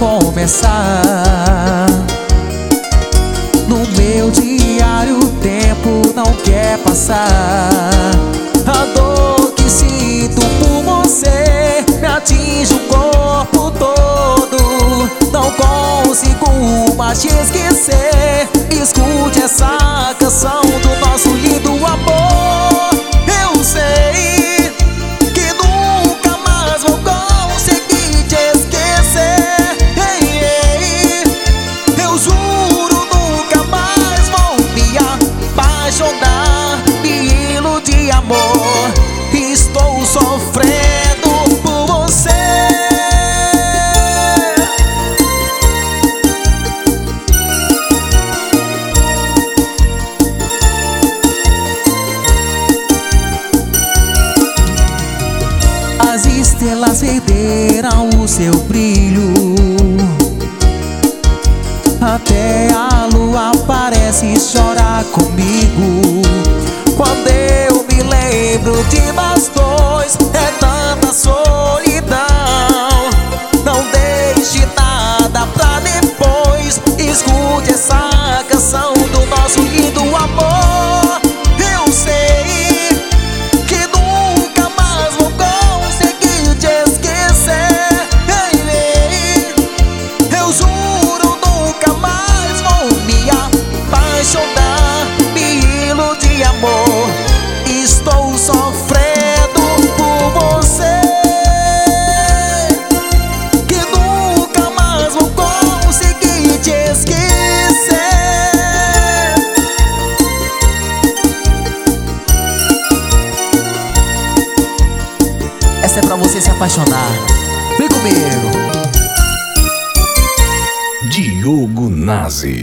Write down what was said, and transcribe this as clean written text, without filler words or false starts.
começar. No meu diário o tempo não quer passar. A dor que sinto por você me atinge o corpo todo. Não consigo mais te esquecer. Escute essa canção do nosso lindo amor. Eu sei que nunca mais vou conseguir te esquecer. Eu juro, nunca mais vou me apaixonar, me iludir, amor. Estou sofrendo por você. As estrelas perderam o seu brilho, até a lua parece chorar comigo. Quando eu me lembro de nós dois, é tanta solidão. Não deixe nada pra depois. Escute essa canção do nosso lindo amor. Eu sei que nunca mais vou conseguir te esquecer. Eu juro, nunca mais vou me apaixonar, me iludir, amor. Estou sofrendo por você, que nunca mais vou conseguir te esquecer. Essa é pra você se apaixonar. Vem comigo. Diogo Nazi.